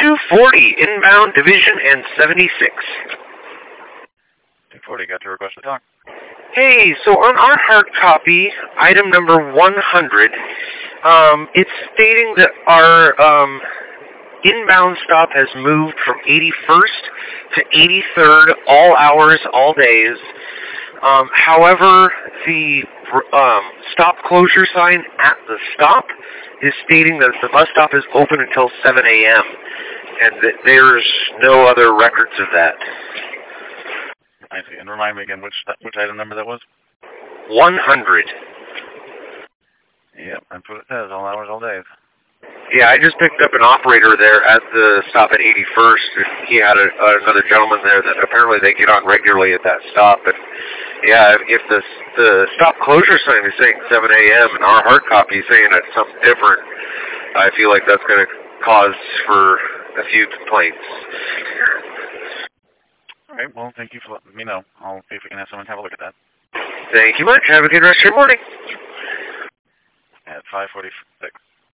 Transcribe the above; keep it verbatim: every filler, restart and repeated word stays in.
two forty, inbound division and seventy-six. two forty, got your request to talk. Hey, so on our hard copy, item number one hundred, um, it's stating that our um, inbound stop has moved from eighty-first to eighty-third, all hours, all days. Um, however, the um, stop closure sign at the stop is stating that the bus stop is open until seven a m, and that there's no other records of that. I see. And remind me again which which item number that was? one hundred. Yep, that's what it says, all hours, all days. Yeah, I just picked up an operator there at the stop at eighty-first. He had a, another gentleman there that apparently they get on regularly at that stop. And yeah, if the the stop closure sign is saying seven a m and our hard copy is saying it's something different, I feel like that's going to cause for a few complaints. All right, well, thank you for letting me know. I'll see if we can have someone have a look at that. Thank you much. Have a good rest of your morning. At five forty-six.